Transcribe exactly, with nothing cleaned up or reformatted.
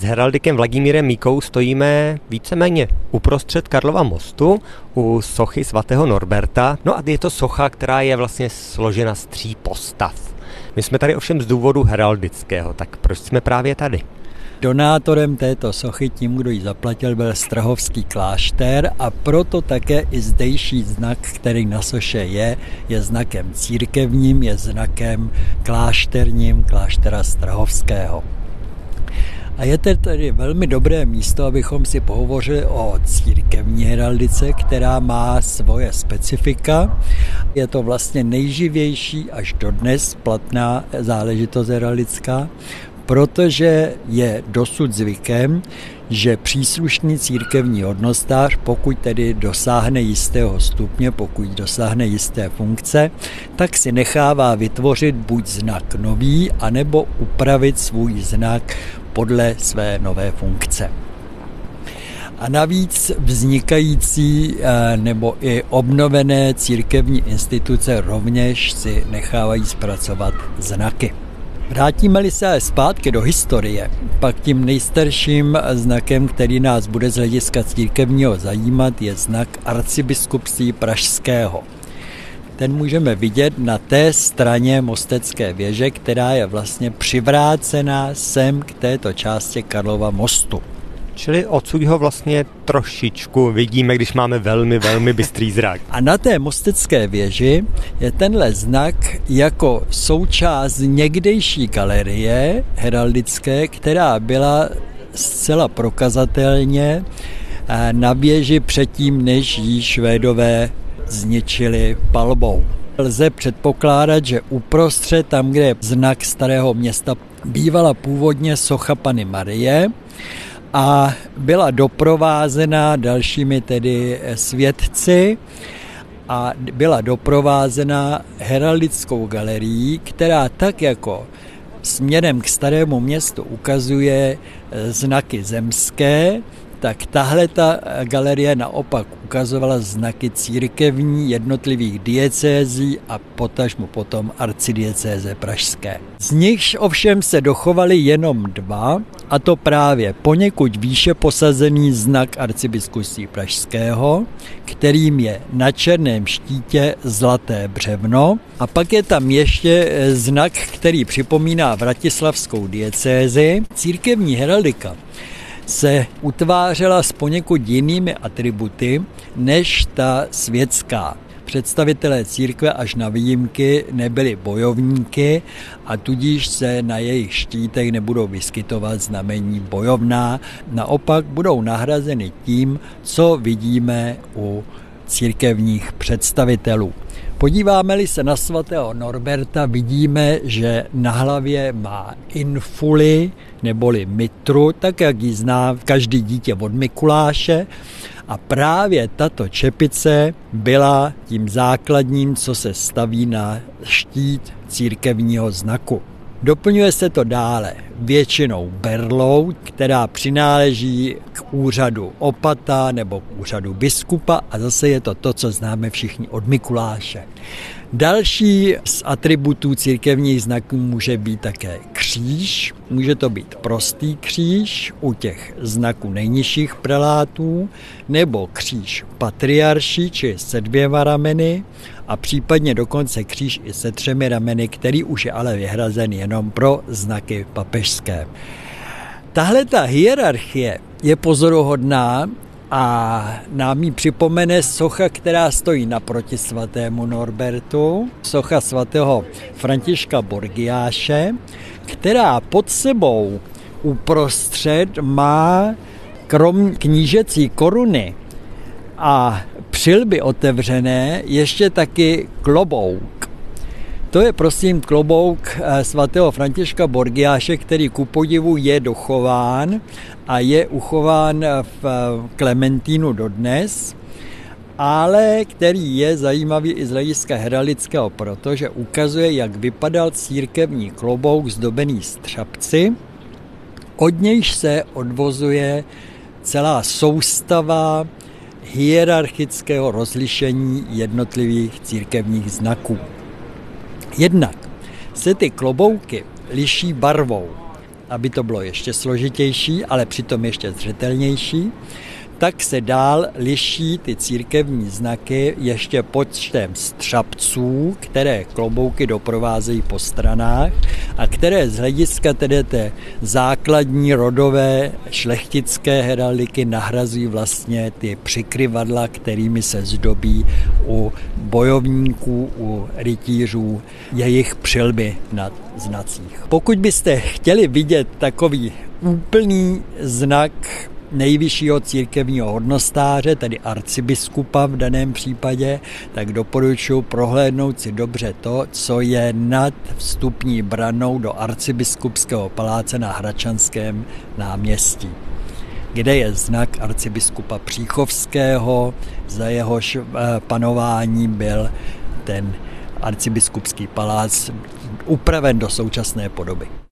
heraldikem Vladimírem Míkou stojíme víceméně uprostřed Karlova mostu u sochy svatého Norberta. No a je to socha, která je vlastně složena z tří postav. My jsme tady ovšem z důvodu heraldického, tak proč jsme právě tady? Donátorem této sochy, tím, kdo ji zaplatil, byl Strahovský klášter a proto také i zdejší znak, který na soše je, je znakem církevním, je znakem klášterním kláštera Strahovského. A je to tedy velmi dobré místo, abychom si pohovořili o církevní heraldice, která má svoje specifika. Je to vlastně nejživější až dodnes platná záležitost heraldická, protože je dosud zvykem, že příslušný církevní hodnostář, pokud tedy dosáhne jistého stupně, pokud dosáhne jisté funkce, tak si nechává vytvořit buď znak nový, anebo upravit svůj znak podle své nové funkce. A navíc vznikající nebo i obnovené církevní instituce rovněž si nechávají zpracovat znaky. Vrátíme-li se zpátky do historie, pak tím nejstarším znakem, který nás bude z hlediska církevního zajímat, je znak arcibiskupství pražského. Ten můžeme vidět na té straně Mostecké věže, která je vlastně přivrácená sem k této části Karlova mostu. Čili odsud ho vlastně trošičku vidíme, když máme velmi, velmi bystrý zrak. A na té Mostecké věži je tenhle znak jako součást někdejší galerie heraldické, která byla zcela prokazatelně na věži předtím, než ji Švédové zničili palbou. Lze předpokládat, že uprostřed, tam, kde je znak Starého Města, bývala původně socha Panny Marie a byla doprovázena dalšími tedy svědci a byla doprovázena heraldickou galerií, která tak jako směrem k Starému Městu ukazuje znaky zemské, tak tahle ta galerie naopak ukazovala znaky církevní jednotlivých diecézí a potažmu potom arcidiecéze pražské. Z nichž ovšem se dochovaly jenom dva, a to právě poněkud výše posazený znak arcibiskupství pražského, kterým je na černém štítě zlaté břevno, a pak je tam ještě znak, který připomíná vratislavskou diecézi. Církevní heraldika se utvářela s poněkud jinými atributy než ta světská. Představitelé církve až na výjimky nebyli bojovníky a tudíž se na jejich štítech nebudou vyskytovat znamení bojovná. Naopak budou nahrazeny tím, co vidíme u církevních představitelů. Podíváme-li se na svatého Norberta, vidíme, že na hlavě má infuli neboli mitru, tak jak ji zná každý dítě od Mikuláše. A právě tato čepice byla tím základním, co se staví na štít církevního znaku. Doplňuje se to dále většinou berlou, která přináleží k úřadu opata nebo k úřadu biskupa, a zase je to to, co známe všichni od Mikuláše. Další z atributů církevních znaků může být také kříž. Může to být prostý kříž u těch znaků nejnižších prelátů, nebo kříž patriarší, či se dvěma rameny, a případně dokonce kříž i se třemi rameny, který už je ale vyhrazen jenom pro znaky papežské. Tahle ta hierarchie je pozoruhodná a nám ji připomene socha, která stojí naproti svatému Norbertu, socha svatého Františka Borgiáše, která pod sebou uprostřed má krom knížecí koruny a přilby otevřené ještě taky klobouk. To je prosím klobouk svatého Františka Borgiáše, který ku podivu je dochován a je uchován v Klementínu dodnes, ale který je zajímavý i z hlediska heraldického, protože ukazuje, jak vypadal církevní klobouk zdobený střapci. Od nějž se odvozuje celá soustava hierarchického rozlišení jednotlivých církevních znaků. Jednak se ty klobouky liší barvou. aby to bylo ještě složitější, ale přitom ještě zřetelnější, tak se dál liší ty církevní znaky ještě počtem střapců, které klobouky doprovázejí po stranách a které z hlediska tedy té základní rodové šlechtické heraldiky nahrazují vlastně ty přikryvadla, kterými se zdobí u bojovníků, u rytířů jejich přilby na znacích. Pokud byste chtěli vidět takový úplný znak nejvyššího církevního hodnostáře, tedy arcibiskupa v daném případě, tak doporučuji prohlédnout si dobře to, co je nad vstupní branou do arcibiskupského paláce na Hradčanském náměstí, kde je znak arcibiskupa Příchovského, za jehož panování byl ten arcibiskupský palác upraven do současné podoby.